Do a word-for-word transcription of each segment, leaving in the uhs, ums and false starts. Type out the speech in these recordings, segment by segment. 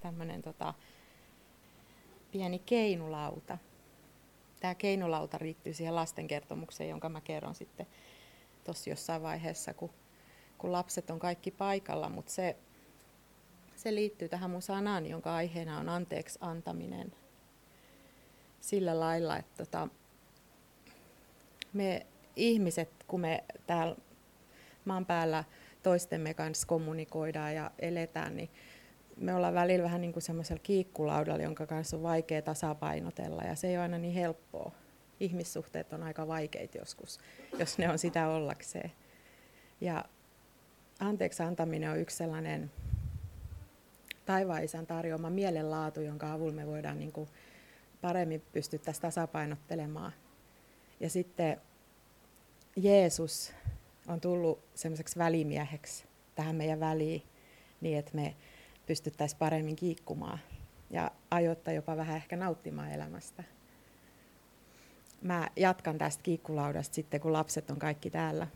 tämmöinen tota, pieni keinulauta. Tämä keinulauta riittyy siihen lastenkertomukseen, jonka mä kerron sitten tuossa jossain vaiheessa, kun, kun lapset on kaikki paikalla, mutta se, se liittyy tähän mun sanaan, jonka aiheena on anteeksi antaminen. Sillä lailla, että tota, me ihmiset, kun me täällä maan päällä toistemme kanssa kommunikoidaan ja eletään, niin me ollaan välillä vähän niin kuin semmoisella kiikkulaudalla, jonka kanssa on vaikea tasapainotella, ja se ei ole aina niin helppoa. Ihmissuhteet on aika vaikeita joskus, jos ne on sitä ollakseen. Ja anteeksi antaminen on yksi sellainen taivaan isän tarjoama mielenlaatu, jonka avulla me voidaan niin kuin paremmin pystyttäisiin tasapainottelemaan. Ja sitten Jeesus on tullut semmoiseksi välimieheksi tähän meidän väliin, niin että me pystyttäisiin paremmin kiikkumaan ja ajoittaa jopa vähän ehkä nauttimaan elämästä. Mä jatkan tästä kiikkulaudasta sitten, kun lapset on kaikki täällä.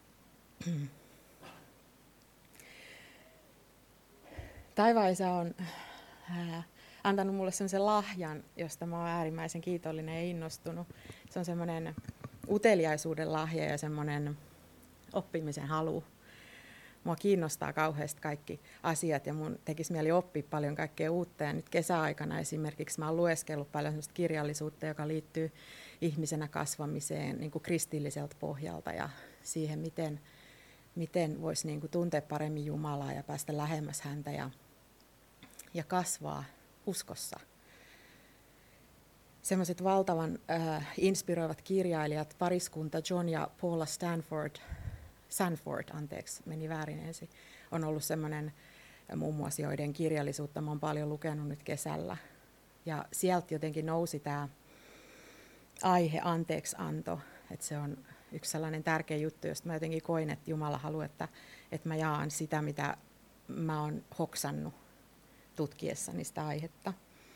Taivaan Isä on äh, antanut mulle sellaisen lahjan, josta mä oon äärimmäisen kiitollinen ja innostunut. Se on semmoinen uteliaisuuden lahja ja semmoinen oppimisen halu. Mua kiinnostaa kauheasti kaikki asiat ja mun tekisi mieli oppia paljon kaikkea uutta. Ja nyt kesäaikana esimerkiksi mä oon lueskellut paljon sellaista kirjallisuutta, joka liittyy ihmisenä kasvamiseen niin kuin kristilliseltä pohjalta ja siihen, miten, miten voisi niin kuin tuntea paremmin Jumalaa ja päästä lähemmäs häntä ja, ja kasvaa uskossa. Sellaiset valtavan äh, inspiroivat kirjailijat, pariskunta John ja Paula Stanford, Sanford, anteeksi, meni väärin ensin, on ollut semmoinen muun muassa, joiden kirjallisuutta mä oon paljon lukenut nyt kesällä. Ja sieltä jotenkin nousi tämä aihe anteeksianto, että se on yksi sellainen tärkeä juttu, josta mä jotenkin koin, että Jumala haluaa, että, että mä jaan sitä, mitä mä oon hoksannut tutkiessani sitä aihetta.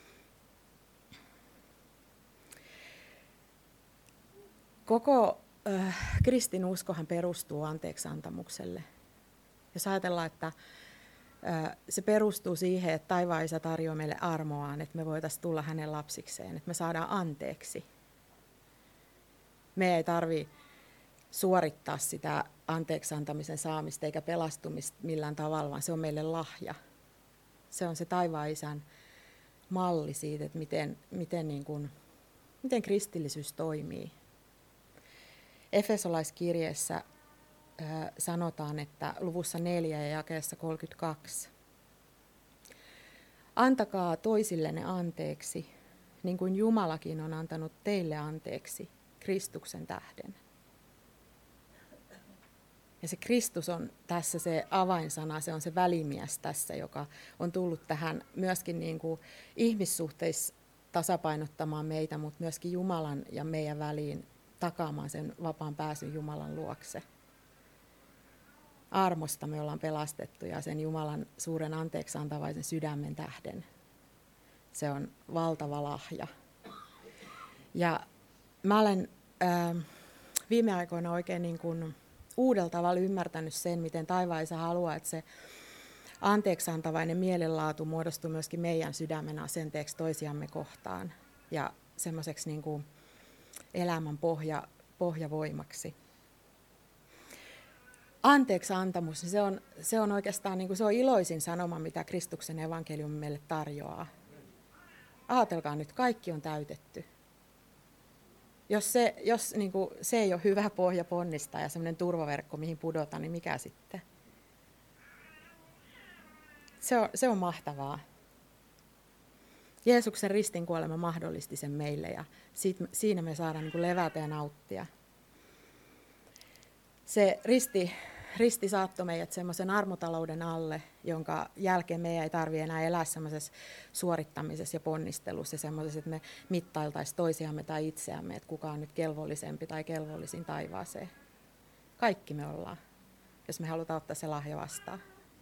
Koko äh, kristinuskohan perustuu anteeksiantamukselle. Jos ajatellaan, että äh, se perustuu siihen, että taivaan Isä tarjoaa meille armoaan, että me voitaisiin tulla hänen lapsikseen, että me saadaan anteeksi. Me ei tarvitse suorittaa sitä anteeksiantamisen saamista eikä pelastumista millään tavalla, vaan se on meille lahja. Se on se taivaan Isän malli siitä, että miten, miten, niin kuin, miten kristillisyys toimii. Efesolaiskirjeessä äh, sanotaan, että luvussa neljä ja jakeessa kolmekymmentäkaksi. Antakaa toisillenne anteeksi, niin kuin Jumalakin on antanut teille anteeksi Kristuksen tähden. Ja se Kristus on tässä se avainsana, se on se välimies tässä, joka on tullut tähän myöskin niin kuin ihmissuhteissa tasapainottamaan meitä, mutta myöskin Jumalan ja meidän väliin takaamaan sen vapaan pääsyn Jumalan luokse. Armosta me ollaan pelastettu ja sen Jumalan suuren anteeksiantavaisen sydämen tähden. Se on valtava lahja. Ja mä olen äh, viime aikoina oikein niin kuin uudella tavalla ymmärtänyt sen, miten taivaan Isä haluaa, että se anteeksiantavainen mielenlaatu muodostuu myöskin meidän sydämen asenteeksi toisiamme kohtaan ja semmoiseksi niin kuin elämän pohja, pohjavoimaksi. Anteeksiantamus, se on, se on oikeastaan niin kuin, se on iloisin sanoma, mitä Kristuksen evankeliumi meille tarjoaa. Ajatelkaa nyt, kaikki on täytetty. Jos se, jos, niin kuin, se ei ole hyvä pohja ponnistaa ja semmoinen turvaverkko, mihin pudota, niin mikä sitten? Se on, se on mahtavaa. Jeesuksen ristinkuolema mahdollisti sen meille ja siitä, siinä me saadaan niin kuin levätä ja nauttia. Se risti, risti saattoi meidät semmoisen armotalouden alle, jonka jälkeen meidän ei tarvitse enää elää semmoisessa suorittamisessa ja ponnistelussa ja semmoisessa, että me mittailtaisiin toisiamme tai itseämme, että kuka on nyt kelvollisempi tai kelvollisin taivaaseen. Kaikki me ollaan, jos me halutaan ottaa se lahja vastaan.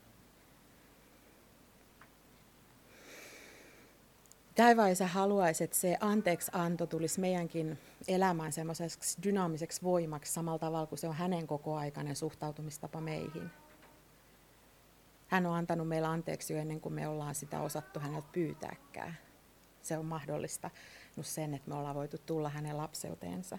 Taivaan Isä haluaisi, että se anteeksianto tulisi meidänkin elämään semmoiseksi dynaamiseksi voimaksi samalla tavalla kuin se on hänen kokoaikainen suhtautumistapa meihin. hän on antanut meille anteeksi jo ennen kuin me ollaan sitä osattu häneltä pyytääkään. Se on mahdollista sen, että me ollaan voitu tulla hänen lapseuteensa.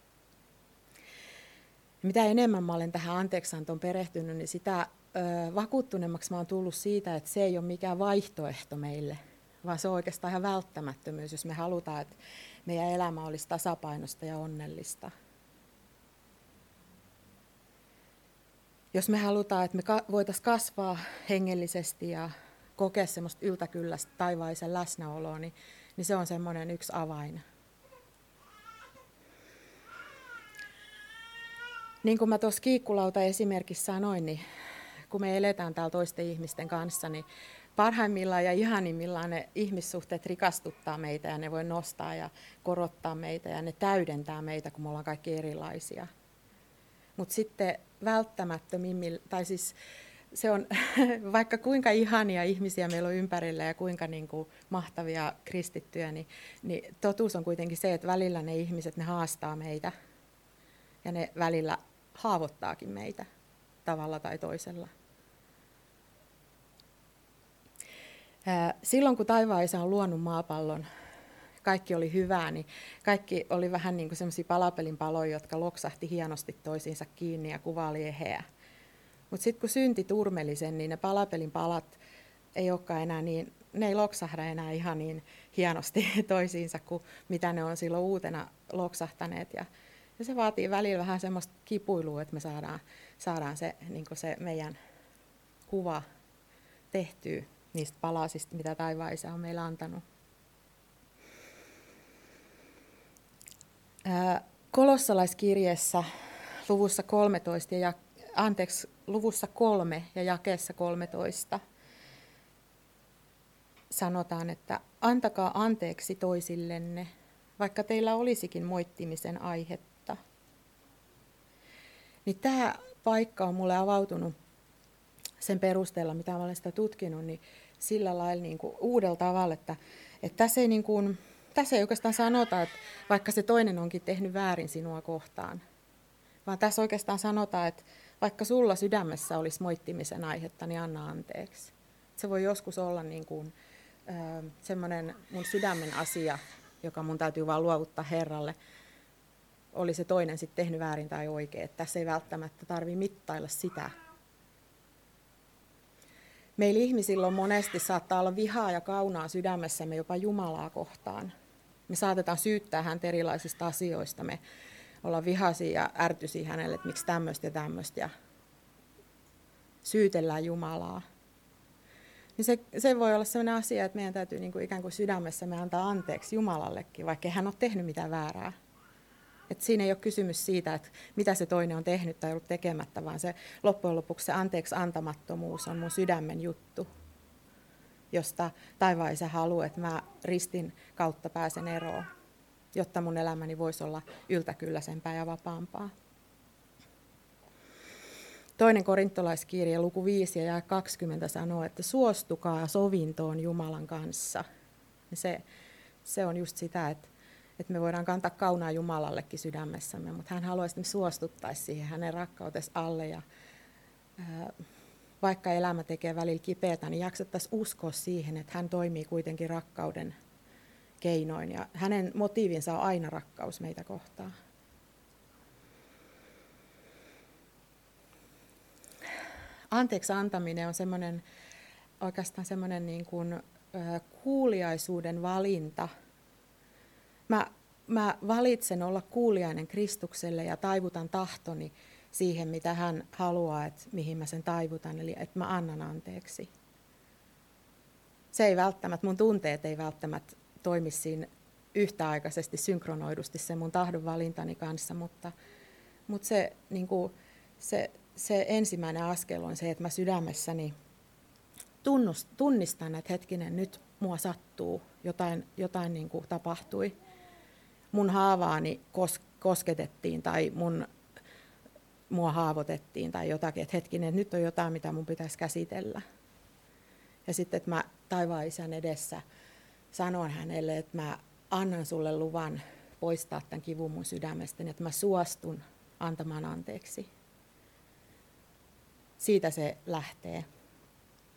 Mitä enemmän mä olen tähän anteeksiantoon perehtynyt, niin sitä ö, vakuuttuneemmaksi mä oon tullut siitä, että se ei ole mikään vaihtoehto meille, vaan se on oikeastaan ihan välttämättömyys, jos me halutaan, että meidän elämä olisi tasapainosta ja onnellista. Jos me halutaan, että me voitaisiin kasvaa hengellisesti ja kokea semmoista yltäkylläistä taivaisen läsnäoloa, niin, niin se on semmoinen yksi avain. Niin kuin mä tuossa kiikkulauta esimerkissä sanoin, niin kun me eletään täällä toisten ihmisten kanssa, niin parhaimmillaan ja ihanimmillaan ne ihmissuhteet rikastuttaa meitä ja ne voi nostaa ja korottaa meitä ja ne täydentää meitä, kun me ollaan kaikki erilaisia. Mutta sitten välttämättömimmillä, tai siis se on, vaikka kuinka ihania ihmisiä meillä on ympärillä ja kuinka niin kuin mahtavia kristittyjä, niin, niin totuus on kuitenkin se, että välillä ne ihmiset, ne haastaa meitä ja ne välillä haavoittaakin meitä tavalla tai toisella. Silloin kun taivaan Isä on luonut maapallon, kaikki oli hyvää, niin kaikki oli vähän niin kuin sellaisia palapelin paloja, jotka loksahti hienosti toisiinsa kiinni ja kuva oli eheä. Mutta sitten kun synti turmeli sen, niin ne palapelin palat ei olekaan enää niin, ne ei loksahda enää ihan niin hienosti toisiinsa kuin mitä ne on silloin uutena loksahtaneet. Ja, ja se vaatii välillä vähän semmoista kipuilua, että me saadaan, saadaan se, niin kuin se meidän kuva tehtyä niistä palasista, mitä taivaan Isä on meille antanut. Kolossalaiskirjeessä luvussa kolmetoista ja anteeksi, luvussa kolme ja jakeessa kolmetoista sanotaan, että antakaa anteeksi toisillenne, vaikka teillä olisikin moittimisen aihetta. Niin tämä paikka on mulle avautunut sen perusteella, mitä mä olen sitä tutkinut, niin sillä lailla niin kuin uudella tavalla, että, että tässä, ei niin kuin, tässä ei oikeastaan sanota, että vaikka se toinen onkin tehnyt väärin sinua kohtaan, vaan tässä oikeastaan sanotaan, että vaikka sulla sydämessä olisi moittimisen aihetta, niin anna anteeksi. Se voi joskus olla niin kuin, äh, semmoinen mun sydämen asia, joka mun täytyy vaan luovuttaa Herralle. Oli se toinen sitten tehnyt väärin tai oikein. Että tässä ei välttämättä tarvitse mittailla sitä. Meillä ihmisillä on monesti saattaa olla vihaa ja kaunaa sydämessämme jopa Jumalaa kohtaan. Me saatetaan syyttää häntä erilaisista asioista. Me ollaan vihaisia ja ärtyisiä hänelle, että miksi tämmöistä ja tämmöistä. Ja syytellään Jumalaa. Niin se, se voi olla sellainen asia, että meidän täytyy niin kuin ikään kuin sydämessämme antaa anteeksi Jumalallekin, vaikka ei hän ole tehnyt mitään väärää. Et siinä ei ole kysymys siitä, että mitä se toinen on tehnyt tai ollut tekemättä, vaan se loppujen lopuksi se anteeksi antamattomuus on mun sydämen juttu, josta taivaan Isä haluaa, että mä ristin kautta pääsen eroon, jotta mun elämäni voisi olla yltäkylläisempää ja vapaampaa. Toinen korintolaiskirja, luku viisi ja kaksikymmentä sanoo, että suostukaa sovintoon Jumalan kanssa. Ja se, se on just sitä, että, että me voidaan kantaa kaunaa Jumalallekin sydämessämme, mutta hän haluaisi, että me suostuttaisiin siihen hänen rakkautensa alle. Ja, ää, vaikka elämä tekee välillä kipeätä, niin jaksettaisiin uskoa siihen, että hän toimii kuitenkin rakkauden keinoin. Ja hänen motiivinsa on aina rakkaus meitä kohtaan. Anteeksi antaminen on semmoinen, oikeastaan semmoinen niin kuin, ä, kuuliaisuuden valinta. Mä, mä valitsen olla kuuliainen Kristukselle ja taivutan tahtoni siihen, mitä hän haluaa, että mihin mä sen taivutan, eli että mä annan anteeksi. Se ei välttämättä, mun tunteet ei välttämättä toimi siinä yhtäaikaisesti synkronoidusti sen mun tahdon valintani kanssa, mutta, mutta se, niin kuin, se Se ensimmäinen askel on se, että mä sydämessäni tunnust, tunnistan, että hetkinen, nyt mua sattuu, jotain, jotain niin kuin tapahtui. Mun haavaani kos, kosketettiin tai mun, mua haavoitettiin tai jotakin, että hetkinen, että nyt on jotain, mitä mun pitäisi käsitellä. Ja sitten, että mä taivaan Isän edessä sanon hänelle, että mä annan sulle luvan poistaa tämän kivun mun sydämestäni, että mä suostun antamaan anteeksi. Siitä se lähtee.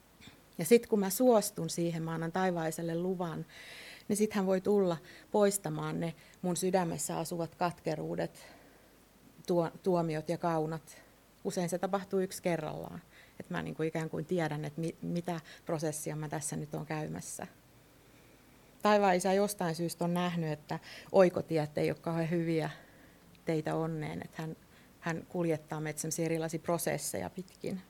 Ja sitten kun mä suostun siihen, mä annan taivaiselle luvan, niin sitten hän voi tulla poistamaan ne mun sydämessä asuvat katkeruudet, tuo, tuomiot ja kaunat. Usein se tapahtuu yksi kerrallaan. Että mä niin kuin ikään kuin tiedän, että mi, mitä prosessia mä tässä nyt on käymässä. Taivaan Isä jostain syystä on nähnyt, että oikotiet ei ole kauhean hyviä teitä onneen. Että hän, hän kuljettaa meitä sellaisia erilaisia prosesseja pitkin.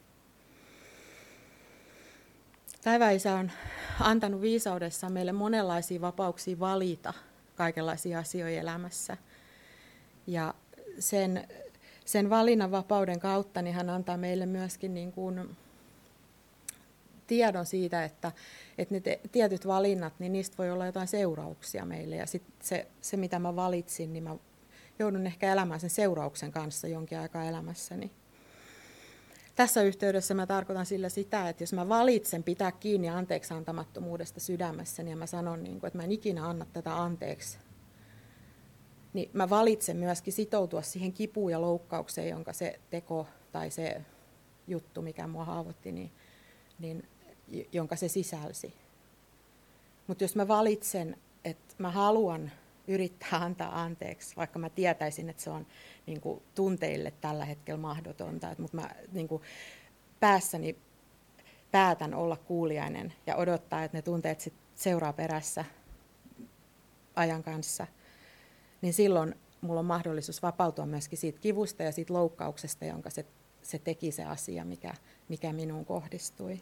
Taivaan Isä on antanut viisaudessaan meille monenlaisia vapauksia valita kaikenlaisia asioita elämässä. Ja sen, sen valinnan vapauden kautta niin hän antaa meille myöskin niin kuin tiedon siitä, että, että ne te, tietyt valinnat, niin niistä voi olla jotain seurauksia meille. Ja sit se, se, mitä mä valitsin, niin mä joudun ehkä elämään sen seurauksen kanssa jonkin aikaa elämässäni. Tässä yhteydessä mä tarkoitan sillä sitä, että jos mä valitsen pitää kiinni anteeksi antamattomuudesta sydämessäni ja mä sanon, niin kuin, että mä en ikinä anna tätä anteeksi, niin mä valitsen myöskin sitoutua siihen kipuun ja loukkaukseen, jonka se teko tai se juttu, mikä mua haavoitti, niin, niin, jonka se sisälsi. Mutta jos mä valitsen, että mä haluan yrittää antaa anteeksi, vaikka mä tietäisin, että se on niin kuin tunteille tällä hetkellä mahdotonta, mutta mä niin kuin päässäni päätän olla kuuliainen ja odottaa, että ne tunteet sit seuraa perässä ajan kanssa, niin silloin mulla on mahdollisuus vapautua myöskin siitä kivusta ja siitä loukkauksesta, jonka se, se teki se asia, mikä, mikä minuun kohdistui.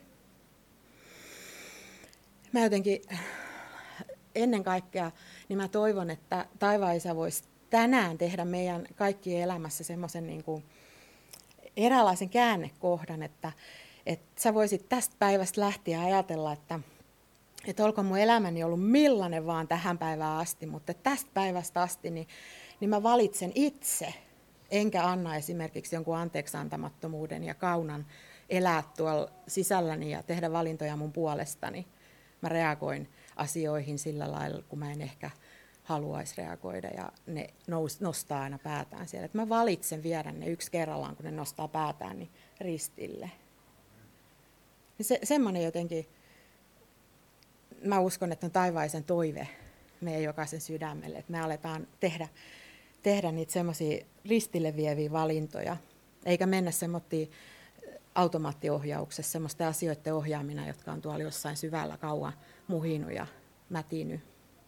Mä jotenkin ennen kaikkea niin mä toivon, että Taivaan Isä voisi tänään tehdä meidän kaikkien elämässä semmoisen niin kuin eräänlaisen käännekohdan, että, että sä voisit tästä päivästä lähtien ajatella, että, että olkoon mun elämäni ollut millainen vaan tähän päivään asti, mutta tästä päivästä asti niin, niin mä valitsen itse, enkä anna esimerkiksi jonkun anteeksiantamattomuuden ja kaunan elää tuolla sisälläni ja tehdä valintoja mun puolestani. Mä reagoin asioihin sillä lailla, kun mä en ehkä haluaisi reagoida ja ne nous, nostaa aina päätään siellä. Että mä valitsen viedä ne yksi kerrallaan, kun ne nostaa päätään, niin ristille. Se, semmoinen jotenkin, mä uskon, että on taivaisen toive meidän jokaisen sydämelle, että me aletaan tehdä, tehdä niitä semmoisia ristille vieviä valintoja, eikä mennä semmoittiin automaattiohjauksessa, semmoisten asioiden ohjaamina, jotka on tuolla jossain syvällä kauan muhinut ja mätinyt.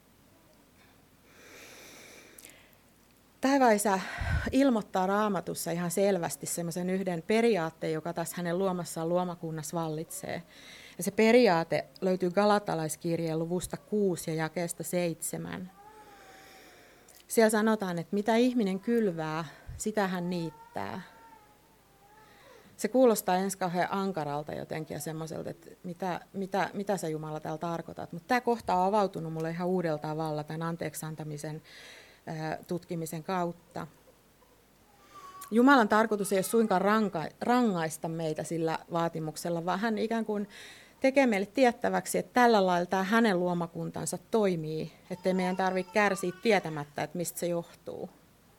Taivaan Isä ilmoittaa Raamatussa ihan selvästi semmoisen yhden periaatteen, joka tässä hänen luomassaan luomakunnassa vallitsee. Ja se periaate löytyy Galatalaiskirjeen luvusta kuusi ja jakeesta seitsemän. Siellä sanotaan, että mitä ihminen kylvää, sitä hän niittää. Se kuulostaa ensi kauhean ankaralta jotenkin ja semmoiselta, että mitä, mitä, mitä sä Jumala täällä tarkoitat. Mutta tämä kohta on avautunut mulle ihan uudella tavalla tämän anteeksi antamisen tutkimisen kautta. Jumalan tarkoitus ei ole suinkaan ranka, rangaista meitä sillä vaatimuksella, vaan hän ikään kuin tekee meille tiettäväksi, että tällä lailla tämä hänen luomakuntansa toimii, ettei meidän tarvitse kärsiä tietämättä, että mistä se johtuu.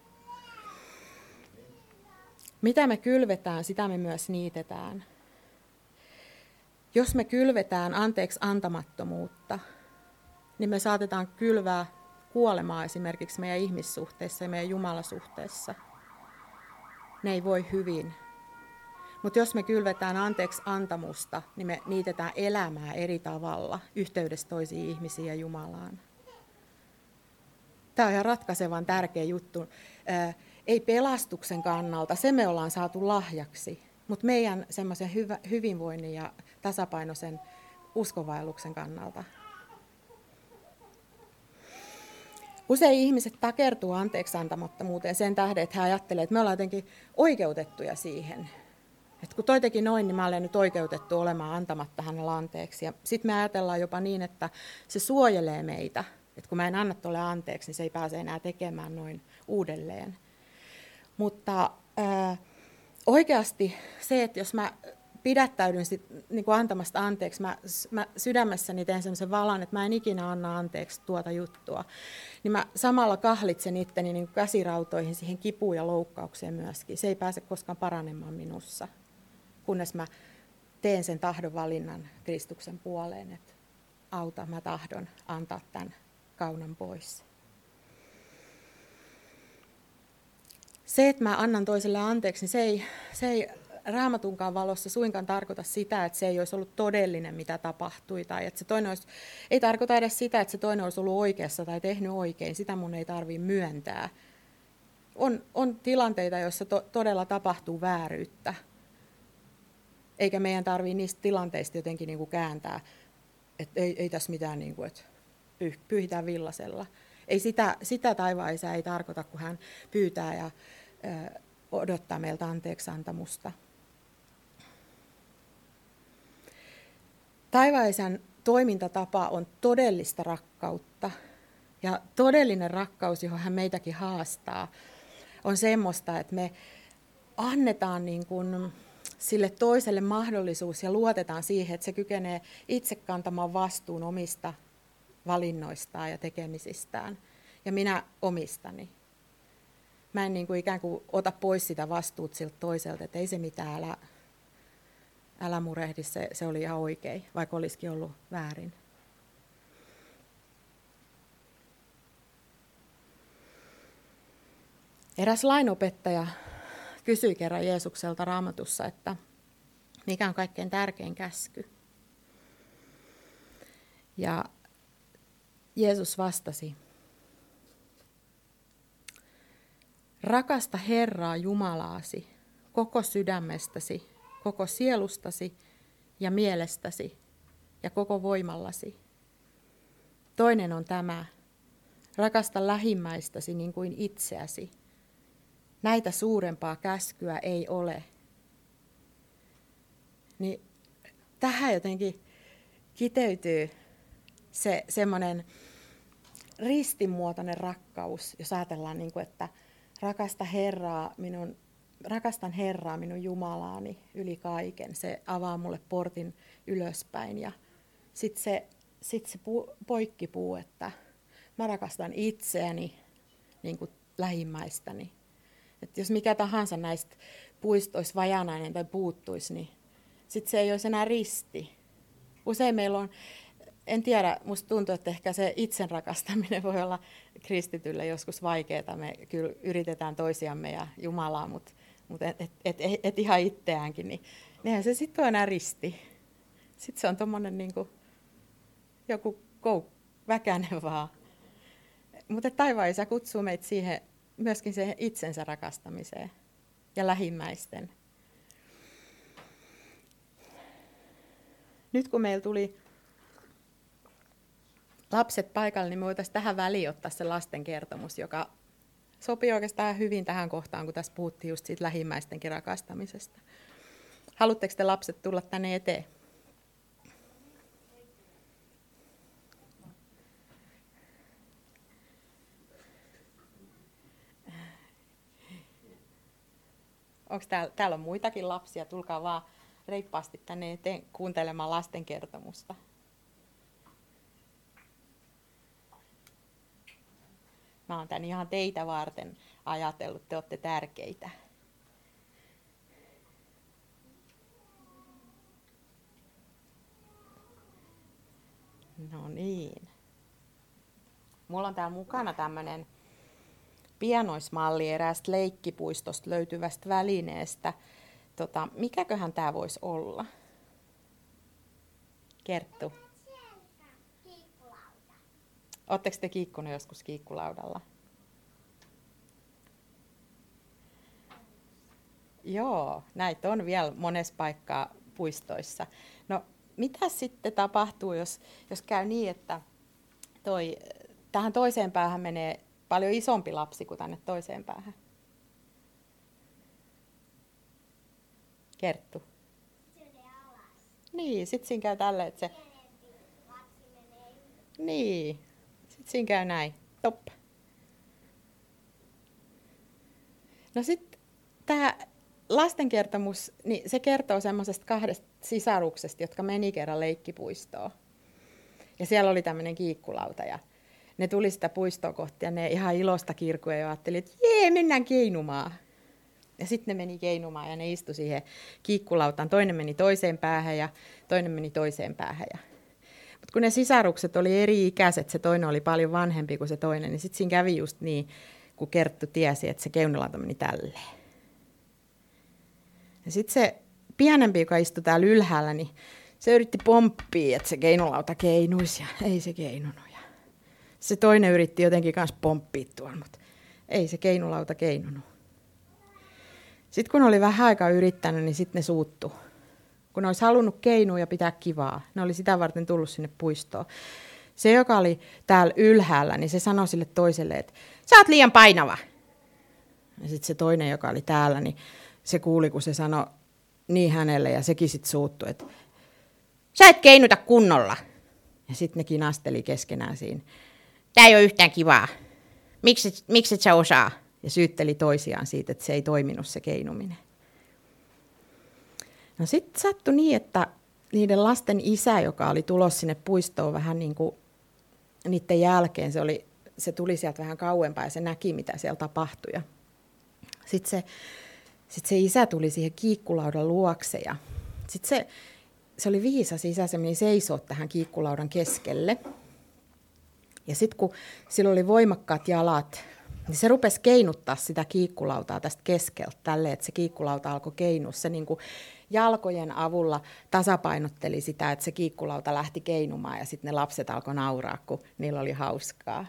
Mitä me kylvetään, sitä me myös niitetään. Jos me kylvetään anteeksi antamattomuutta, niin me saatetaan kylvää kuolemaa esimerkiksi meidän ihmissuhteissa ja meidän Jumalasuhteessa. Ne ei voi hyvin. Mutta jos me kylvetään anteeksi antamusta, niin me niitetään elämää eri tavalla yhteydessä toisiin ihmisiin ja Jumalaan. Tämä on ihan ratkaisevan tärkeä juttu. Ää, ei pelastuksen kannalta, se me ollaan saatu lahjaksi, mutta meidän semmoisen hyvä, hyvinvoinnin ja tasapainoisen uskonvaelluksen kannalta. Usein ihmiset takertuu anteeksiantamattomuuteen sen tähden, että he ajattelevat, että me ollaan jotenkin oikeutettuja siihen. Että kun toi teki noin, niin mä olen nyt oikeutettu olemaan antamatta hänellä anteeksi. Ja sitten me ajatellaan jopa niin, että se suojelee meitä. Että kun mä en anna tuolle anteeksi, niin se ei pääse enää tekemään noin uudelleen. Mutta äh, oikeasti se, että jos mä pidättäydyn sit, niin kuin antamasta anteeksi, mä, mä sydämessäni teen sellaisen valan, että mä en ikinä anna anteeksi tuota juttua, niin mä samalla kahlitsen itteni niin kuin käsirautoihin siihen kipuun ja loukkaukseen myöskin. Se ei pääse koskaan paranemaan minussa, kunnes mä teen sen tahdonvalinnan Kristuksen puoleen, että auta, mä tahdon antaa tämän kaunan pois. Se, että mä annan toiselle anteeksi, niin se ei, se ei Raamatunkaan valossa suinkaan tarkoita sitä, että se ei olisi ollut todellinen, mitä tapahtui. Tai että se toinen olisi, ei tarkoita edes sitä, että se toinen olisi ollut oikeassa tai tehnyt oikein. Sitä mun ei tarvitse myöntää. On, on tilanteita, joissa to, todella tapahtuu vääryyttä. Eikä meidän tarvitse niistä tilanteista jotenkin niin kuin kääntää, että ei, ei tässä mitään, niin kuin, että pyyhitään villasella. Ei sitä, sitä taivaan Isä ei tarkoita, kun hän pyytää ja ö, odottaa meiltä anteeksiantamusta. Taivaan Isän toimintatapa on todellista rakkautta. Ja todellinen rakkaus, johon hän meitäkin haastaa, on semmoista, että me annetaan niin kuin sille toiselle mahdollisuus ja luotetaan siihen, että se kykenee itse kantamaan vastuun omista valinnoistaan ja tekemisistään. Ja minä omistani. Mä en niin kuin ikään kuin ota pois sitä vastuut siltä toiselta, että ei se mitään, älä, älä murehdi, se, se oli ihan oikein, vaikka olisikin ollut väärin. Eräs lainopettaja kysyi kerran Jeesukselta Raamatussa, että mikä on kaikkein tärkein käsky. Ja Jeesus vastasi, rakasta Herraa Jumalaasi koko sydämestäsi, koko sielustasi ja mielestäsi ja koko voimallasi. Toinen on tämä, rakasta lähimmäistäsi niin kuin itseäsi. Näitä suurempaa käskyä ei ole. Niin tähän jotenkin kiteytyy se semmoinen ristinmuotoinen rakkaus, jos ajatellaan, niin kuin, että rakasta Herraa, minun, rakastan Herraa, minun Jumalaani yli kaiken. Se avaa mulle portin ylöspäin. Ja sitten se, sit se pu, poikkipuu, että mä rakastan itseäni niin kuin lähimmäistäni. Että jos mikä tahansa näistä puista olisi vajanainen tai puuttuisi, niin sitten se ei olisi enää risti. Usein meillä on, en tiedä, musta tuntuu, että ehkä se itsen rakastaminen voi olla kristitylle joskus vaikeaa. Me kyllä yritetään toisiamme ja Jumalaa, mutta mut et, et, et, et, et ihan itseäänkin, niin eihän se sitten ole enää risti. Sitten se on tuommoinen niinku joku kou, väkänen vaan. Mutta taivaan Isä kutsuu meitä siihen, myöskin siihen itsensä rakastamiseen ja lähimmäisten. Nyt kun meillä tuli lapset paikalle, niin me voitaisiin tähän väliin ottaa se lasten kertomus, joka sopii oikeastaan hyvin tähän kohtaan, kun tässä puhuttiin just siitä lähimmäistenkin rakastamisesta. Haluatteko te lapset tulla tänne eteen? Onko täällä, täällä on muitakin lapsia, tulkaa vaan reippaasti tänne eteen kuuntelemaan lasten kertomusta. Mä oon tän ihan teitä varten ajatellut, te olette tärkeitä. No niin. Mulla on täällä mukana tämmönen pienoismalli eräästä leikkipuistosta löytyvästä välineestä. Tota, mikäköhän tää voisi olla? Kerttu. Oletteko te kiikkunut joskus kiikkulaudalla? Joo, näitä on vielä monessa paikkaa puistoissa. No, mitä sitten tapahtuu, jos, jos käy niin, että toi, tähän toiseen päähän menee paljon isompi lapsi kuin tänne toiseen päähän? Kerttu. Niin, sitten siinä käy tälle, että se... Niin, sitten siinä käy näin. Top. No sitten tämä lastenkertomus, niin se kertoo semmoisesta kahdesta sisaruksesta, jotka meni kerran leikkipuistoon. Ja siellä oli tämmöinen kiikkulauta ja ne tuli sitä puistoa kohti ja ne ihan ilosta kirkuen ja ajatteli, että jee, mennään keinumaan. Ja sitten ne meni keinumaan ja ne istui siihen kiikkulautaan. Toinen meni toiseen päähän ja toinen meni toiseen päähän. Mutta kun ne sisarukset oli eri ikäiset, se toinen oli paljon vanhempi kuin se toinen, niin sitten siinä kävi just niin, kun Kerttu tiesi, että se keunalauta meni tälleen. Ja sitten se pienempi, joka istui täällä ylhäällä, niin se yritti pomppia, että se keinulauta keinuisi ja ei se keinunut. Ja se toinen yritti jotenkin kanssa pomppia tuolla, mutta ei se keinulauta keinunut. Sitten kun oli vähän aikaa yrittänyt, niin sitten ne suuttu. Kun ne olisi halunnut keinua ja pitää kivaa, ne oli sitä varten tullut sinne puistoon. Se, joka oli täällä ylhäällä, niin se sanoi sille toiselle, että sä oot liian painava. Ja sitten se toinen, joka oli täällä, niin se kuuli, kun se sanoi niin hänelle, ja sekin sitten suuttui, että sä et keinuta kunnolla. Ja sitten ne kinasteli keskenään siinä. Tää ei ole yhtään kivaa. Miksi, miksi et sä osaa? Ja syytteli toisiaan siitä, että se ei toiminut se keinuminen. No sitten sattui niin, että niiden lasten isä, joka oli tulossa sinne puistoon vähän niin kuin niiden jälkeen, se, oli, se tuli sieltä vähän kauempaa ja se näki, mitä siellä tapahtui. Sitten se, sit se isä tuli siihen kiikkulaudan luokse ja sitten se, se oli viisas isä, se meni seisoo tähän kiikkulaudan keskelle. Ja sitten kun sillä oli voimakkaat jalat, niin se rupesi keinuttaa sitä kiikkulautaa tästä keskeltä tälleen, että se kiikkulauta alkoi keinua. Se niin kuin jalkojen avulla tasapainotteli sitä, että se kiikkulauta lähti keinumaan ja sitten ne lapset alkoi nauraa, kun niillä oli hauskaa.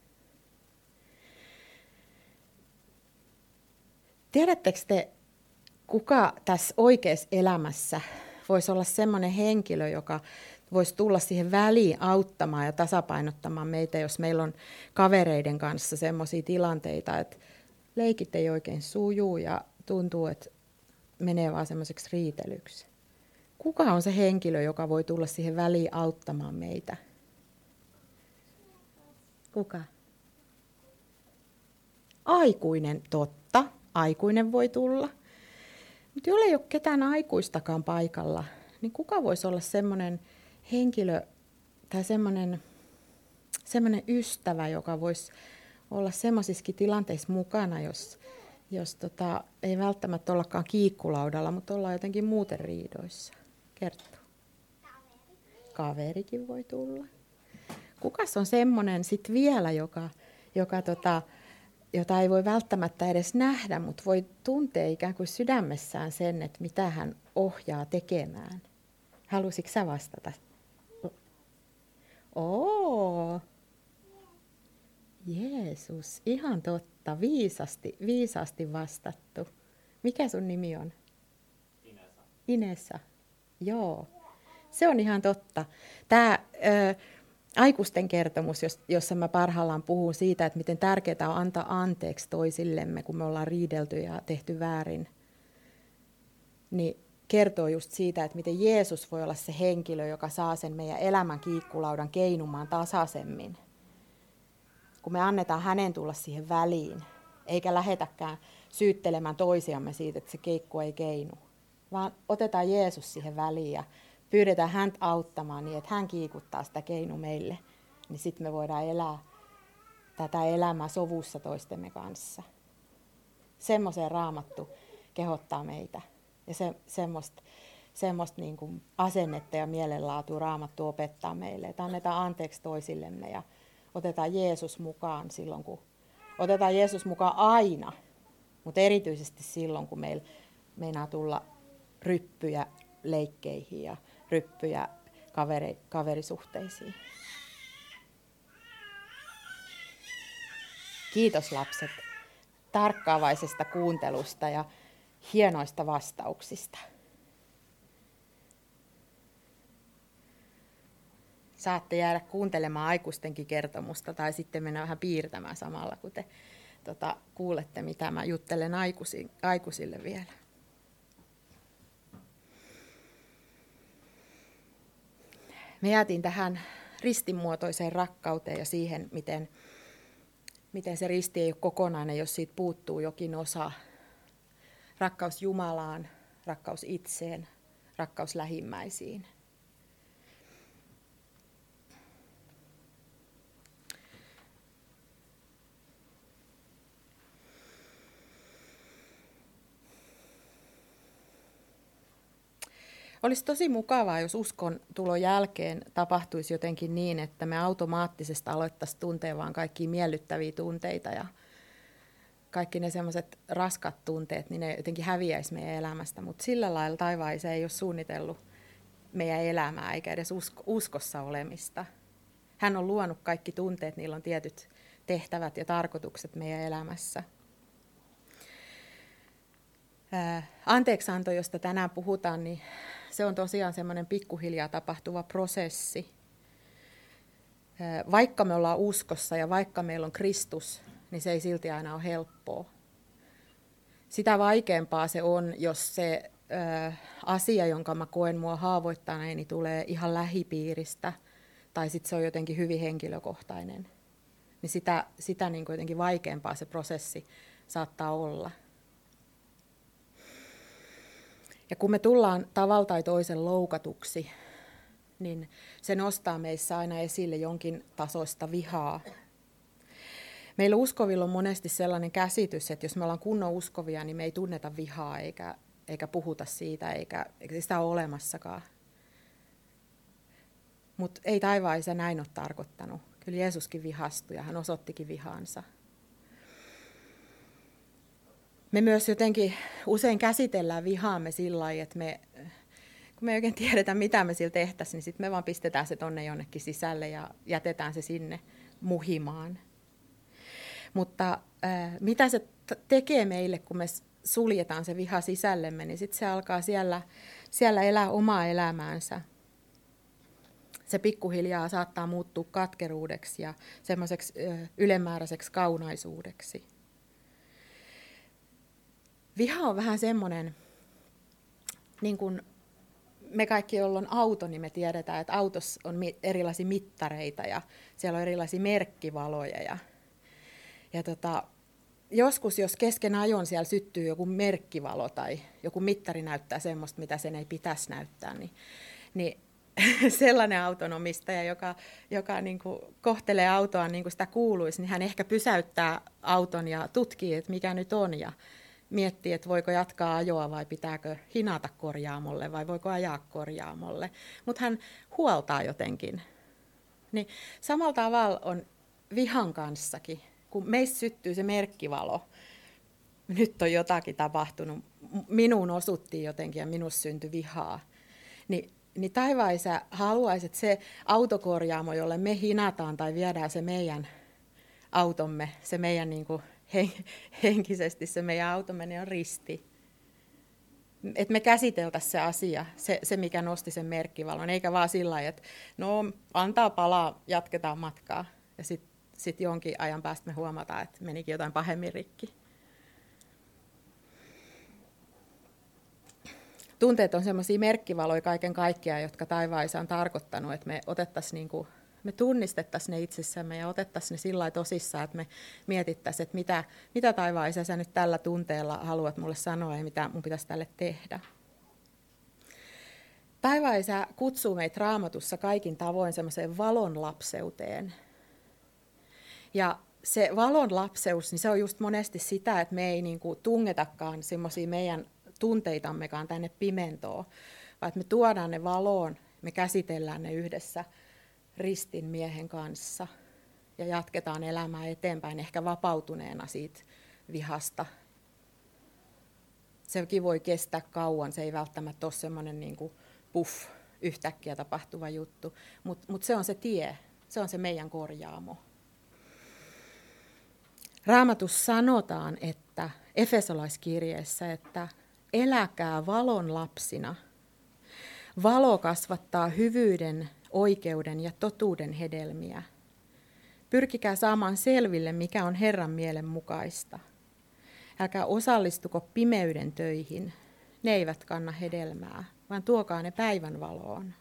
Tiedättekö te, kuka tässä oikeassa elämässä voisi olla semmoinen henkilö, joka voisi tulla siihen väliin auttamaan ja tasapainottamaan meitä, jos meillä on kavereiden kanssa semmoisia tilanteita, että leikit ei oikein sujuu ja tuntuu, että menee vaan semmoiseksi riitelyksi. Kuka on se henkilö, joka voi tulla siihen väliin auttamaan meitä? Kuka? Aikuinen, totta. Aikuinen voi tulla. Mutta jolle ei ole ketään aikuistakaan paikalla, niin kuka voisi olla semmoinen henkilö tai semmoinen, semmoinen ystävä, joka voisi olla semmoisissakin tilanteissa mukana, jos, jos tota, ei välttämättä ollakaan kiikkulaudalla, mutta ollaan jotenkin muuten riidoissa. Kertoo. Kaveri. Kaverikin voi tulla. Kukas on semmoinen sitten vielä, joka, joka tota, jota ei voi välttämättä edes nähdä, mutta voi tuntea ikään kuin sydämessään sen, että mitä hän ohjaa tekemään. Halusitko sä vastata? Oo, Jeesus, ihan totta, viisasti, viisasti vastattu. Mikä sun nimi on? Inessa. Inessa, joo. Se on ihan totta. Tämä ö, aikuisten kertomus, jossa mä parhaillaan puhun siitä, että miten tärkeää on antaa anteeksi toisillemme, kun me ollaan riidelty ja tehty väärin, niin kertoo just siitä, että miten Jeesus voi olla se henkilö, joka saa sen meidän elämän kiikkulaudan keinumaan tasaisemmin. Kun me annetaan hänen tulla siihen väliin, eikä lähetäkään syyttelemään toisiamme siitä, että se keikku ei keinu, vaan otetaan Jeesus siihen väliin ja pyydetään häntä auttamaan niin, että hän kiikuttaa sitä keinu meille, niin sitten me voidaan elää tätä elämää sovussa toistemme kanssa. Semmoiseen Raamattu kehottaa meitä. Ja se, semmoista, semmoista niin kuin asennetta ja mielenlaatua Raamattu opettaa meille, että annetaan anteeksi toisillemme ja otetaan Jeesus mukaan silloin, kun otetaan Jeesus mukaan aina, mutta erityisesti silloin, kun meillä meinaa tulla ryppyjä leikkeihin ja ryppyjä kaveri, kaverisuhteisiin. Kiitos lapset tarkkaavaisesta kuuntelusta ja hienoista vastauksista. Saatte jäädä kuuntelemaan aikuistenkin kertomusta tai sitten mennä vähän piirtämään samalla, kun te tota, kuulette, mitä mä juttelen aikuisi, aikuisille vielä. Me jäätiin tähän ristinmuotoiseen rakkauteen ja siihen, miten, miten se risti ei ole kokonainen, jos siitä puuttuu jokin osa. Rakkaus Jumalaan, rakkaus itseen, rakkaus lähimmäisiin. Olisi tosi mukavaa, jos uskon tulon jälkeen tapahtuisi jotenkin niin, että me automaattisesti aloittaisiin tuntea vaan kaikkia miellyttäviä tunteita ja kaikki ne semmoiset raskat tunteet, niin ne jotenkin häviäisi meidän elämästä. Mutta sillä lailla taivaan Isä ei ole suunnitellut meidän elämää eikä edes usko, uskossa olemista. Hän on luonut kaikki tunteet, niillä on tietyt tehtävät ja tarkoitukset meidän elämässä. Ää, anteeksianto, josta tänään puhutaan, niin se on tosiaan semmoinen pikkuhiljaa tapahtuva prosessi. Ää, vaikka me ollaan uskossa ja vaikka meillä on Kristus, niin se ei silti aina ole helppoa. Sitä vaikeampaa se on, jos se ää, asia, jonka mä koen mua haavoittaneeni, tulee ihan lähipiiristä, tai sitten se on jotenkin hyvin henkilökohtainen. Niin sitä, sitä niin kuin jotenkin vaikeampaa se prosessi saattaa olla. Ja kun me tullaan tavalla tai toisen loukatuksi, niin se nostaa meissä aina esille jonkin tasoista vihaa. Meillä uskovilla on monesti sellainen käsitys, että jos me ollaan kunnon uskovia, niin me ei tunneta vihaa eikä, eikä puhuta siitä, eikä, eikä sitä ole olemassakaan. Mutta ei taivaan Isä näin ole tarkoittanut. Kyllä Jeesuskin vihastui ja hän osoittikin vihaansa. Me myös jotenkin usein käsitellään vihaamme sillä lailla, että me, kun me ei oikein tiedetä, mitä me sillä tehtäisiin, niin sitten me vaan pistetään se tonne jonnekin sisälle ja jätetään se sinne muhimaan. Mutta äh, mitä se t- tekee meille, kun me suljetaan se viha sisällemme, niin sitten se alkaa siellä, siellä elää omaa elämäänsä. Se pikkuhiljaa saattaa muuttua katkeruudeksi ja semmoiseksi äh, ylimääräiseksi kaunaisuudeksi. Viha on vähän semmoinen, niin kuin me kaikki, joilla on auto, niin me tiedetään, että autossa on erilaisia mittareita ja siellä on erilaisia merkkivaloja. Ja, ja tota, joskus, jos kesken ajon siellä syttyy joku merkkivalo tai joku mittari näyttää semmoista, mitä sen ei pitäisi näyttää, niin, niin sellainen autonomistaja, joka, joka niin kuin kohtelee autoa niin kuin sitä kuuluisi, niin hän ehkä pysäyttää auton ja tutkii, että mikä nyt on ja miettii, että voiko jatkaa ajoa vai pitääkö hinata korjaamolle vai voiko ajaa korjaamolle. Mutta hän huoltaa jotenkin. Niin samalla tavalla on vihan kanssakin, kun meissä syttyy se merkkivalo. Nyt on jotakin tapahtunut, minuun osuttiin jotenkin ja minussa syntyi vihaa. Ni, niin taivaan Isä haluaisi, että se autokorjaamo, jolle me hinataan tai viedään se meidän automme, se meidän niin kuin henkisesti se meidän automme niin on risti. Että me käsiteltäisiin se asia, se, se mikä nosti sen merkkivalon, eikä vaan sillä lailla, että no antaa palaa, jatketaan matkaa. Ja sitten sit jonkin ajan päästä me huomataan, että menikin jotain pahemmin rikki. Tunteet on semmoisia merkkivaloja kaiken kaikkiaan, jotka taivaan Isä on tarkoittanut, että me otettaisiin niinku me tunnistettaisiin ne itsessämme ja otettaisiin ne sillä lailla tosissaan, että me mietittäisiin, että mitä, mitä taivaan Isä sä nyt tällä tunteella haluat mulle sanoa ja mitä mun pitäisi tälle tehdä. Taivaan Isä kutsuu meitä Raamatussa kaikin tavoin semmoiseen valon lapseuteen. Ja se valon lapseus, niin se on just monesti sitä, että me ei niinku tungetakaan semmoisia meidän tunteitammekaan tänne pimentoon, vaan että me tuodaan ne valoon, me käsitellään ne yhdessä ristin miehen kanssa ja jatketaan elämää eteenpäin ehkä vapautuneena siitä vihasta. Sekin voi kestää kauan, se ei välttämättä ole semmoinen niin kuin puff, yhtäkkiä tapahtuva juttu, mutta mut se on se tie, se on se meidän korjaamo. Raamatussa sanotaan, että Efesolaiskirjeessä, että eläkää valon lapsina. Valo kasvattaa hyvyyden, oikeuden ja totuuden hedelmiä. Pyrkikää saamaan selville, mikä on Herran mielen mukaista. Älkää osallistuko pimeyden töihin. Ne eivät kanna hedelmää, vaan tuokaa ne päivänvaloon.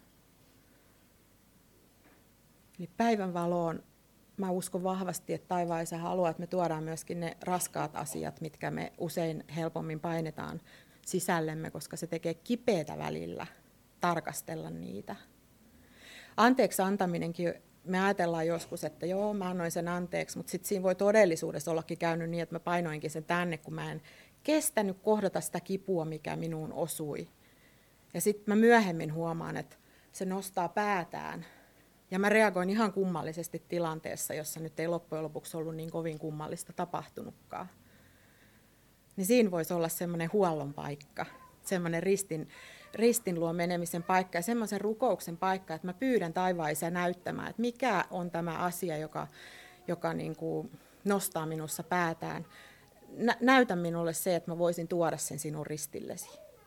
Eli päivänvaloon mä uskon vahvasti, että taivaan Isä haluaa, että me tuodaan myöskin ne raskaat asiat, mitkä me usein helpommin painetaan sisällemme, koska se tekee kipeätä välillä tarkastella niitä. Anteeksi antaminenkin, me ajatellaan joskus, että joo, mä annoin sen anteeksi, mutta sitten siinä voi todellisuudessa ollakin käynyt niin, että mä painoinkin sen tänne, kun mä en kestänyt kohdata sitä kipua, mikä minuun osui. Ja sitten mä myöhemmin huomaan, että se nostaa päätään. Ja mä reagoin ihan kummallisesti tilanteessa, jossa nyt ei loppujen lopuksi ollut niin kovin kummallista tapahtunutkaan. Niin siinä voisi olla semmoinen huollon paikka, semmoinen ristin, ristin luo menemisen paikka ja semmoisen rukouksen paikka, että mä pyydän taivaan Isää näyttämään, että mikä on tämä asia, joka, joka niin kuin nostaa minussa päätään. Nä, näytä minulle se, että mä voisin tuoda sen sinun ristillesi.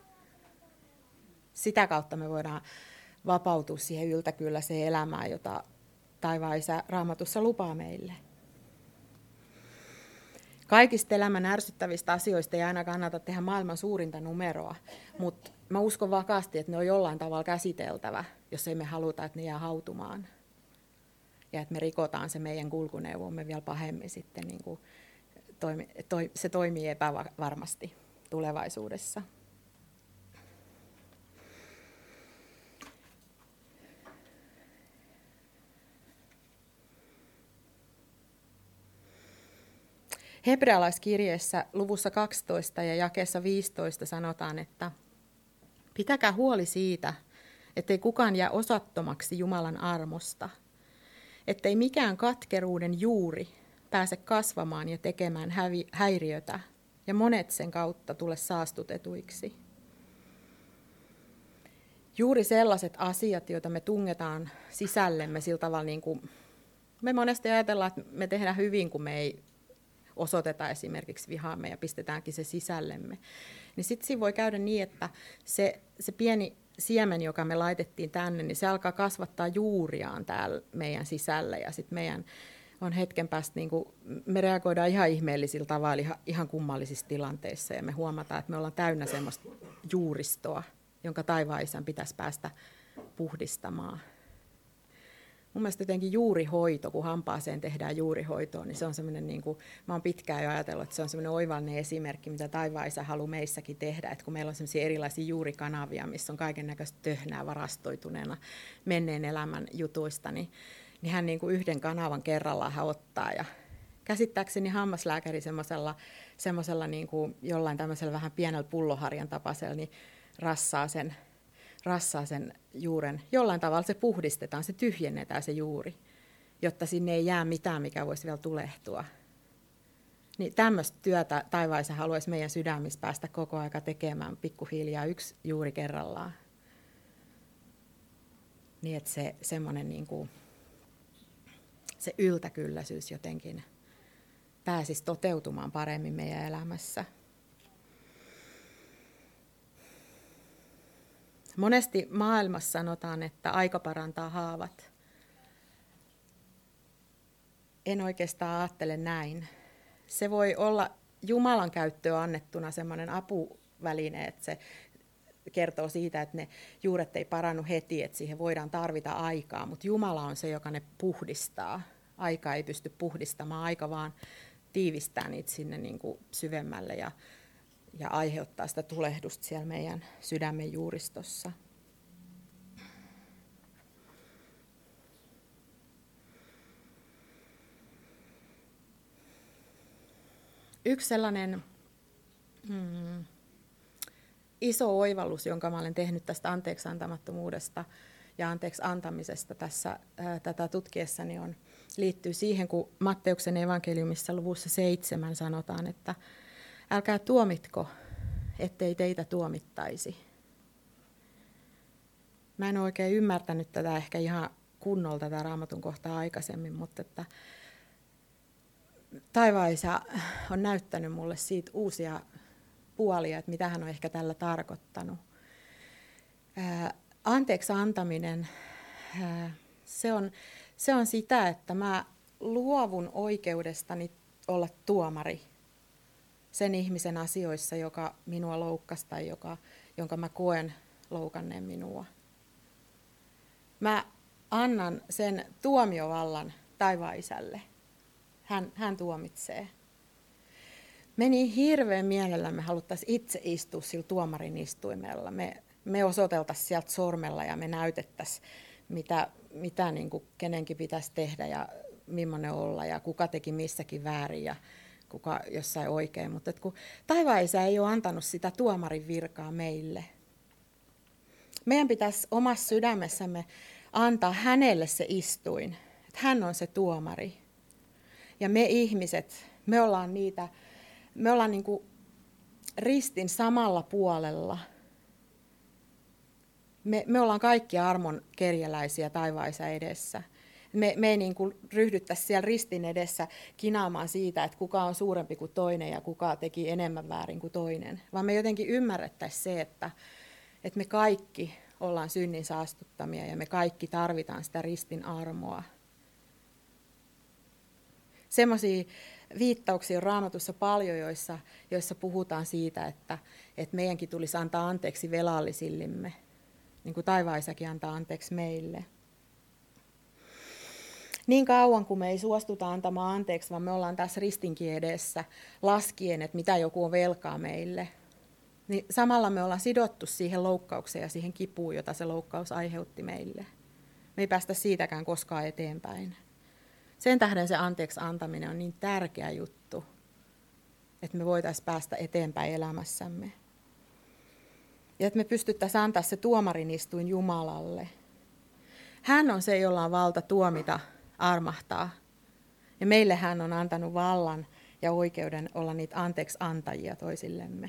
Sitä kautta me voidaan vapautua siihen yltäkylläiseen elämään, jota taivaan Isä Raamatussa lupaa meille. Kaikista elämän ärsyttävistä asioista ei aina kannata tehdä maailman suurinta numeroa, mutta mä uskon vakaasti, että ne on jollain tavalla käsiteltävä, jos ei me haluta, että ne jää hautumaan. Ja että me rikotaan se meidän kulkuneuvomme vielä pahemmin sitten, niin kuin toimi, toi, se toimii epävarmasti tulevaisuudessa. Hebrealaiskirjeessä luvussa kaksitoista ja jakeessa viisitoista sanotaan, että pitäkää huoli siitä, ettei kukaan jää osattomaksi Jumalan armosta, ettei mikään katkeruuden juuri pääse kasvamaan ja tekemään hävi- häiriötä, ja monet sen kautta tule saastutetuiksi. Juuri sellaiset asiat, joita me tungetaan sisällemme sillä tavalla, niin kuin me monesti ajatellaan, että me tehdään hyvin, kun me ei osoitetaan esimerkiksi vihaamme ja pistetäänkin se sisällemme, niin sitten siinä voi käydä niin, että se, se pieni siemen, joka me laitettiin tänne, niin se alkaa kasvattaa juuriaan täällä meidän sisällä ja sitten meidän on hetken päästä, niin kuin, me reagoidaan ihan ihmeellisillä tavalla, ihan, ihan kummallisissa tilanteissa ja me huomataan, että me ollaan täynnä semmoista juuristoa, jonka taivaan Isän pitäisi päästä puhdistamaan. Mun mielestä jotenkin juurihoito, kun hampaaseen tehdään juurihoitoa, niin se on semmoinen, niin kuin, mä oon pitkään jo ajatellut, että se on semmoinen oivallinen esimerkki, mitä taivaan Isä haluaa meissäkin tehdä, että kun meillä on semmoisia erilaisia juurikanavia, missä on kaiken näköistä töhnää varastoituneena menneen elämän jutuista, niin, niin hän niin kuin yhden kanavan kerrallaan hän ottaa ja käsittääkseni hammaslääkäri semmoisella, semmoisella niin kuin jollain tämmöisellä vähän pienellä pulloharjan tapaisella, niin rassaa sen rassaa sen juuren. Jollain tavalla se puhdistetaan, se tyhjennetään se juuri, jotta sinne ei jää mitään, mikä voisi vielä tulehtua. Niin tämmöistä työtä taivaan Isä haluaisi meidän sydämissä päästä koko aika tekemään pikkuhiljaa yksi juuri kerrallaan. Niin että se semmoinen niin kuin, se yltäkylläisyys jotenkin pääsisi toteutumaan paremmin meidän elämässä. Monesti maailmassa sanotaan, että aika parantaa haavat. En oikeastaan ajattele näin. Se voi olla Jumalan käyttöön annettuna semmoinen apuväline, että se kertoo siitä, että ne juuret ei parannu heti, että siihen voidaan tarvita aikaa, mutta Jumala on se, joka ne puhdistaa. Aika ei pysty puhdistamaan, aika vaan tiivistää niitä sinne niin kuin syvemmälle ja ja aiheuttaa sitä tulehdusta siellä meidän sydämen juuristossa. Yksi sellainen mm, iso oivallus, jonka mä olen tehnyt tästä anteeksi antamattomuudesta ja anteeksi antamisesta tässä ää, tätä tutkiessani on, liittyy siihen, kun Matteuksen evankeliumissa luvussa seitsemän sanotaan, että älkää tuomitko, ettei teitä tuomittaisi. Mä en oikein ymmärtänyt tätä ehkä ihan kunnolla tätä Raamatun kohtaa aikaisemmin, mutta että taivaan Isä on näyttänyt mulle siitä uusia puolia, että mitä hän on ehkä tällä tarkoittanut. Ää, anteeksi antaminen, ää, se, on, se on sitä, että mä luovun oikeudestani olla tuomari sen ihmisen asioissa, joka minua loukkasi tai joka, jonka mä koen loukanneen minua. Mä annan sen tuomiovallan taivaan Isälle. Hän, hän tuomitsee. Me niin hirveän mielellämme haluttaisiin itse istua sillä tuomarin istuimella. Me, me osoiteltaisiin sieltä sormella ja me näytettäisiin, mitä, mitä niin kuin kenenkin pitäisi tehdä ja millainen olla ja kuka teki missäkin väärin ja kuka jossain oikein, mutta kun taivaan Isä ei ole antanut sitä tuomarin virkaa meille. Meidän pitäisi omassa sydämessämme antaa hänelle se istuin, että hän on se tuomari. Ja me ihmiset, me ollaan niitä, me ollaan niin kuin ristin samalla puolella. Me, me ollaan kaikki armon kerjäläisiä taivaissa edessä. Me, me ei niin kuin ryhdyttäisi siellä ristin edessä kinaamaan siitä, että kuka on suurempi kuin toinen ja kuka teki enemmän väärin kuin toinen. Vaan me jotenkin ymmärrettäisiin se, että, että me kaikki ollaan synnin saastuttamia ja me kaikki tarvitaan sitä ristin armoa. Semmoisia viittauksia on Raamatussa paljon, joissa, joissa puhutaan siitä, että, että meidänkin tulisi antaa anteeksi velallisillemme, niin kuin taivaisakin antaa anteeksi meille. Niin kauan kuin me ei suostuta antamaan anteeksi, vaan me ollaan tässä ristinkin edessä laskien, että mitä joku on velkaa meille, niin samalla me ollaan sidottu siihen loukkaukseen ja siihen kipuun, jota se loukkaus aiheutti meille. Me ei päästä siitäkään koskaan eteenpäin. Sen tähden se anteeksi antaminen on niin tärkeä juttu, että me voitaisiin päästä eteenpäin elämässämme. Ja että me pystyttäisiin antaa se tuomarin istuin Jumalalle. Hän on se, jolla on valta tuomita, armahtaa. Ja meille hän on antanut vallan ja oikeuden olla niitä anteeksi antajia toisillemme.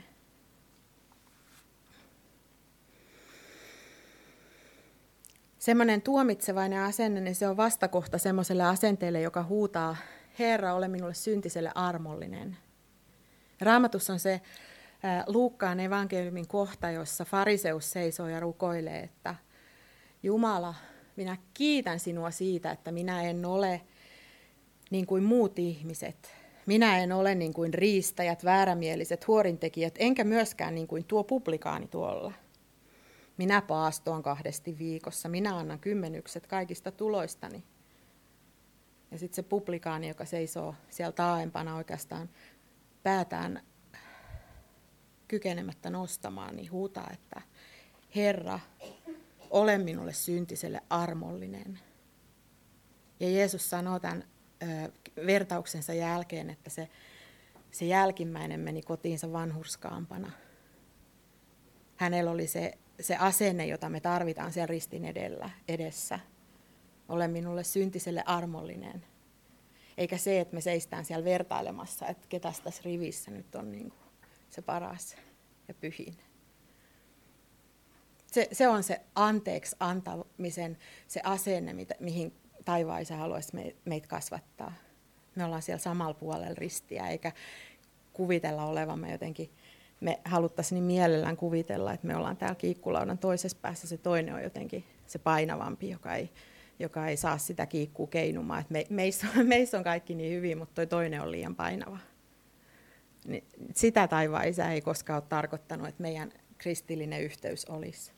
Semmoinen tuomitsevainen asenne, niin se on vastakohta semmoiselle asenteelle, joka huutaa, Herra, ole minulle syntiselle armollinen. Raamatussa on se ää, Luukkaan evankeliumin kohta, jossa fariseus seisoo ja rukoilee, että Jumala, minä kiitän sinua siitä, että minä en ole niin kuin muut ihmiset. Minä en ole niin kuin riistäjät, väärämieliset, huorintekijät, enkä myöskään niin kuin tuo publikaani tuolla. Minä paastoan kahdesti viikossa, minä annan kymmenykset kaikista tuloistani. Ja sitten se publikaani, joka seisoo siellä taaempana oikeastaan päätään kykenemättä nostamaan, niin huutaa, että Herra, ole minulle syntiselle armollinen. Ja Jeesus sanoo tämän ö, vertauksensa jälkeen, että se, se jälkimmäinen meni kotiinsa vanhurskaampana. Hänellä oli se, se asenne, jota me tarvitaan siellä ristin edellä, edessä. Ole minulle syntiselle armollinen. Eikä se, että me seistään siellä vertailemassa, että ketäs tässä rivissä nyt on niin kuin se paras ja pyhin. Se, se on se anteeksi antamisen se asenne, mitä, mihin taivaisa haluaisi me, meitä kasvattaa. Me ollaan siellä samalla puolella ristiä, eikä kuvitella olevamme jotenkin. Me haluttaisiin niin mielellään kuvitella, että me ollaan täällä kiikkulaudan toisessa päässä, se toinen on jotenkin se painavampi, joka ei, joka ei saa sitä kiikkua keinumaan. Että me, meissä, meissä on kaikki niin hyvin, mutta toi toinen on liian painava. Niin sitä taivaan Isä ei koskaan ole tarkoittanut, että meidän kristillinen yhteys olisi.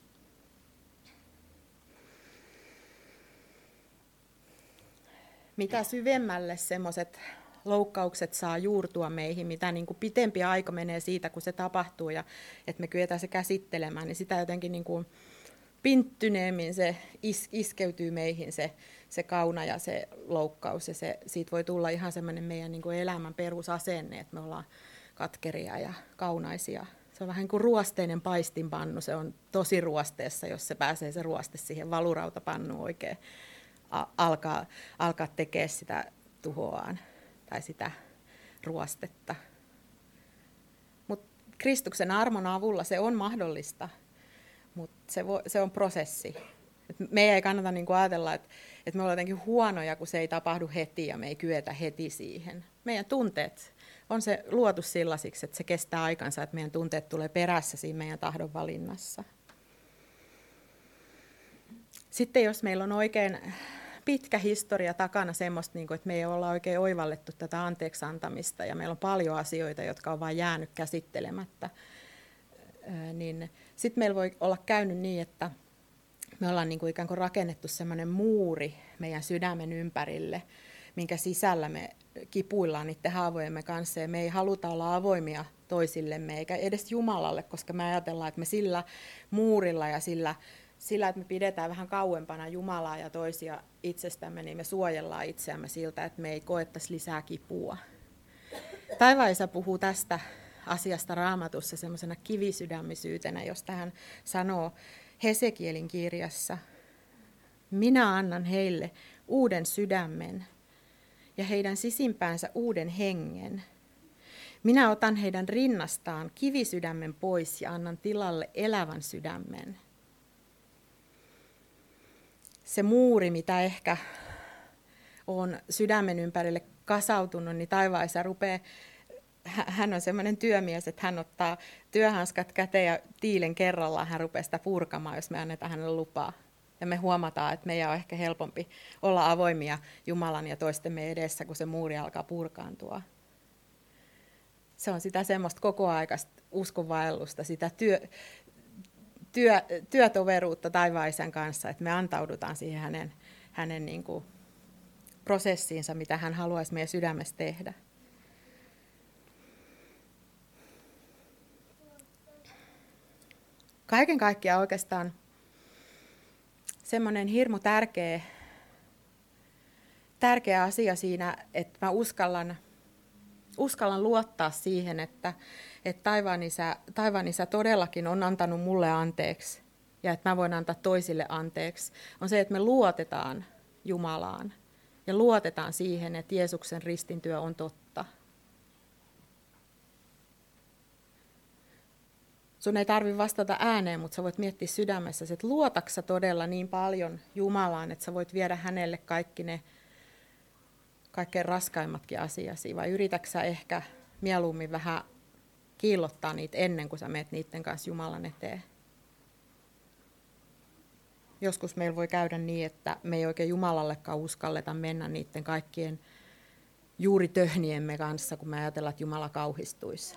Mitä syvemmälle semmoiset loukkaukset saa juurtua meihin, mitä niin kuin pitempi aika menee siitä, kun se tapahtuu ja että me kyetään se käsittelemään, niin sitä jotenkin niin kuin pinttyneemmin se is, iskeytyy meihin se, se kauna ja se loukkaus ja se, siitä voi tulla ihan semmoinen meidän niin kuin elämän perusasenne, että me ollaan katkeria ja kaunaisia. Se on vähän niin kuin ruosteinen paistinpannu, se on tosi ruosteessa, jos se pääsee se ruoste siihen valurautapannuun oikein a- alkaa, alkaa tekemään sitä tuhoaan tai sitä ruostetta. Mutta Kristuksen armon avulla se on mahdollista, mutta se, se on prosessi. Et meidän ei kannata niinku ajatella, että et me ollaan jotenkin huonoja, kun se ei tapahdu heti ja me ei kyetä heti siihen. Meidän tunteet on se luotu sellaisiksi, että se kestää aikansa, että meidän tunteet tulee perässä siinä meidän tahdon valinnassa. Sitten jos meillä on oikein pitkä historia takana semmoista, että me ei olla oikein oivallettu tätä anteeksi antamista ja meillä on paljon asioita, jotka on vain jäänyt käsittelemättä, niin sitten meillä voi olla käynyt niin, että me ollaan niin kuin ikään kuin rakennettu semmoinen muuri meidän sydämen ympärille, minkä sisällä me kipuillaan niiden haavojemme kanssa ja me ei haluta olla avoimia toisillemme eikä edes Jumalalle, koska me ajatellaan, että me sillä muurilla ja sillä Sillä, että me pidetään vähän kauempana Jumalaa ja toisia itsestämme, niin me suojellaan itseämme siltä, että me ei koettaisi lisää kipua. Taivaan Isä puhuu tästä asiasta Raamatussa semmoisena kivisydämisyytenä, josta hän sanoo Hesekielin kirjassa. Minä annan heille uuden sydämen ja heidän sisimpäänsä uuden hengen. Minä otan heidän rinnastaan kivisydämen pois ja annan tilalle elävän sydämen. Se muuri, mitä ehkä on sydämen ympärille kasautunut, niin taivaissa rupeaa, hän on semmoinen työmies, että hän ottaa työhanskat käteen ja tiilen kerrallaan hän rupeaa sitä purkamaan, jos me annetaan hänelle lupaa. Ja me huomataan, että meidän on ehkä helpompi olla avoimia Jumalan ja toistemme edessä, kun se muuri alkaa purkaantua. Se on sitä semmoista kokoaikaista uskonvaellusta, sitä työ, työ, työtoveruutta taivaisen kanssa, että me antaudutaan siihen hänen, hänen niin kuin prosessiinsa, mitä hän haluaisi meidän sydämessä tehdä. Kaiken kaikkiaan oikeastaan semmoinen hirmu tärkeä, tärkeä asia siinä, että mä uskallan, uskallan luottaa siihen, että, että taivaan isä, taivaan isä todellakin on antanut mulle anteeksi ja että mä voin antaa toisille anteeksi, on se, että me luotetaan Jumalaan ja luotetaan siihen, että Jeesuksen ristintyö on totta. Sun ei tarvitse vastata ääneen, mutta sä voit miettiä sydämessä, että luotatko todella niin paljon Jumalaan, että sä voit viedä hänelle kaikki ne kaikkein raskaimmatkin asiasi, vai yritätkö sä ehkä mieluummin vähän kiillottaa niitä ennen kuin sä menet niiden kanssa Jumalan eteen? Joskus meillä voi käydä niin, että me ei oikein Jumalallekaan uskalleta mennä niiden kaikkien juuri töhniemme kanssa, kun me ajatellaan, että Jumala kauhistuisi.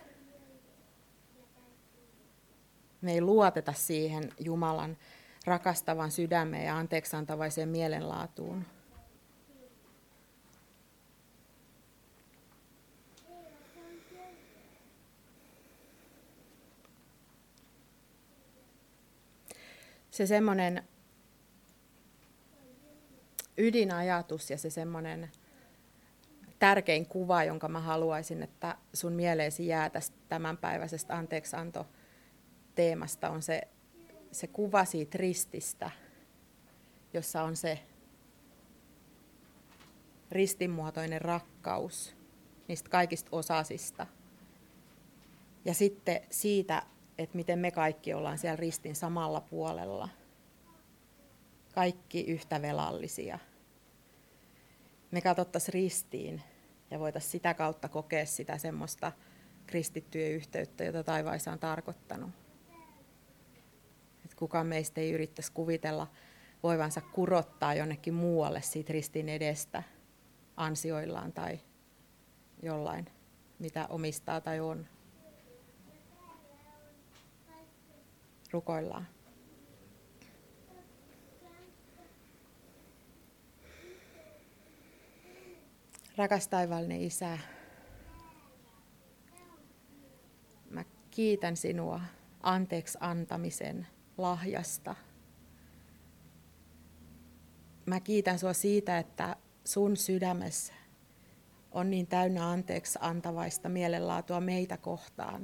Me ei luoteta siihen Jumalan rakastavan sydämeen ja anteeksiantavaiseen mielenlaatuun. Se semmoinen ydinajatus ja se semmoinen tärkein kuva, jonka mä haluaisin, että sun mieleesi jää tästä tämänpäiväisestä anteeksianto-teemasta, on se, se kuva siitä rististä, jossa on se ristinmuotoinen rakkaus niistä kaikista osasista. Ja sitten siitä, että miten me kaikki ollaan siellä ristin samalla puolella. Kaikki yhtä velallisia. Me katsottaisiin ristiin ja voitaisiin sitä kautta kokea sitä semmoista kristittyjen yhteyttä, jota taivaissa on tarkoittanut. Et kukaan meistä ei yrittäisi kuvitella voivansa kurottaa jonnekin muualle siitä ristin edestä ansioillaan tai jollain, mitä omistaa tai on. Rukoillaan. Rakas taivaallinen Isä, mä kiitän sinua anteeksi antamisen lahjasta. Mä kiitän sua siitä, että sun sydämessä on niin täynnä anteeksi antavaista mielenlaatua meitä kohtaan.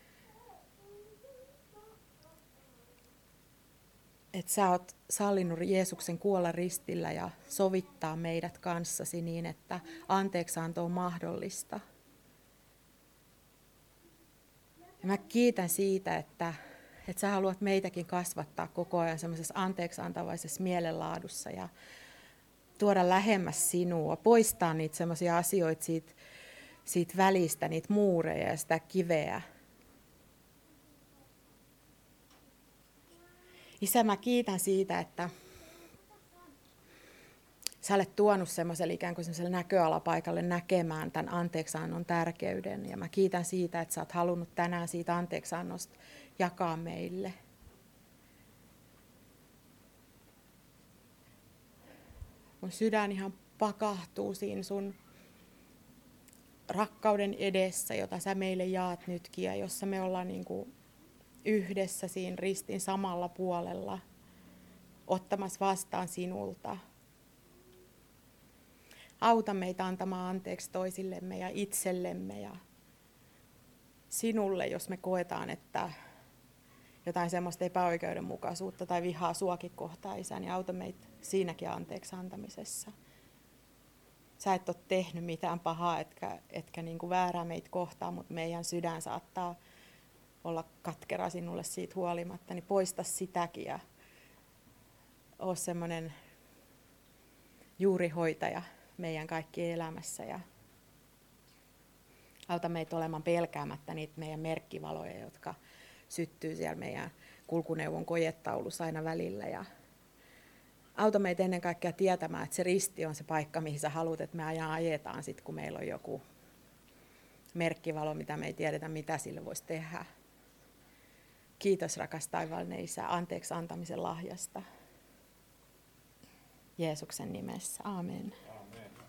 Että sä oot sallinut Jeesuksen kuolla ristillä ja sovittaa meidät kanssasi niin, että anteeksianto on mahdollista. Ja mä kiitän siitä, että, että sä haluat meitäkin kasvattaa koko ajan semmoisessa anteeksiantavaisessa mielenlaadussa ja tuoda lähemmäs sinua, poistaa niitä semmoisia asioita siitä, siitä välistä, niitä muureja ja sitä kiveä. Isä, mä kiitän siitä, että sä olet tuonut semmoiselle ikään kuin semmoiselle näköalapaikalle näkemään tämän anteeksiannon tärkeyden. Ja mä kiitän siitä, että sä oot halunnut tänään siitä anteeksiannosta jakaa meille. Mun sydän ihan pakahtuu siinä sun rakkauden edessä, jota sä meille jaat nytkin ja jossa me ollaan niin kuin yhdessä siinä ristin samalla puolella, ottamassa vastaan sinulta. Auta meitä antamaan anteeksi toisillemme ja itsellemme ja sinulle, jos me koetaan, että, jotain semmoista epäoikeudenmukaisuutta tai vihaa suakin kohtaan, Isä, niin auta meitä siinäkin anteeksi antamisessa. Sä et ole tehnyt mitään pahaa, etkä, etkä niin kuin väärää meitä kohtaan, mutta meidän sydän saattaa olla katkera sinulle siitä huolimatta, niin poista sitäkin ja ole semmoinen juurihoitaja meidän kaikkien elämässä ja auta meitä olemaan pelkäämättä niitä meidän merkkivaloja, jotka syttyy siellä meidän kulkuneuvon kojetaulussa aina välillä. Ja auta meitä ennen kaikkea tietämään, että se risti on se paikka, mihin sä haluat, että me ajan ajetaan sit, kun meillä on joku merkkivalo, mitä me ei tiedetä, mitä sille voisi tehdä. Kiitos, rakas taivaallinen Isä, anteeksi antamisen lahjasta. Jeesuksen nimessä. Aamen.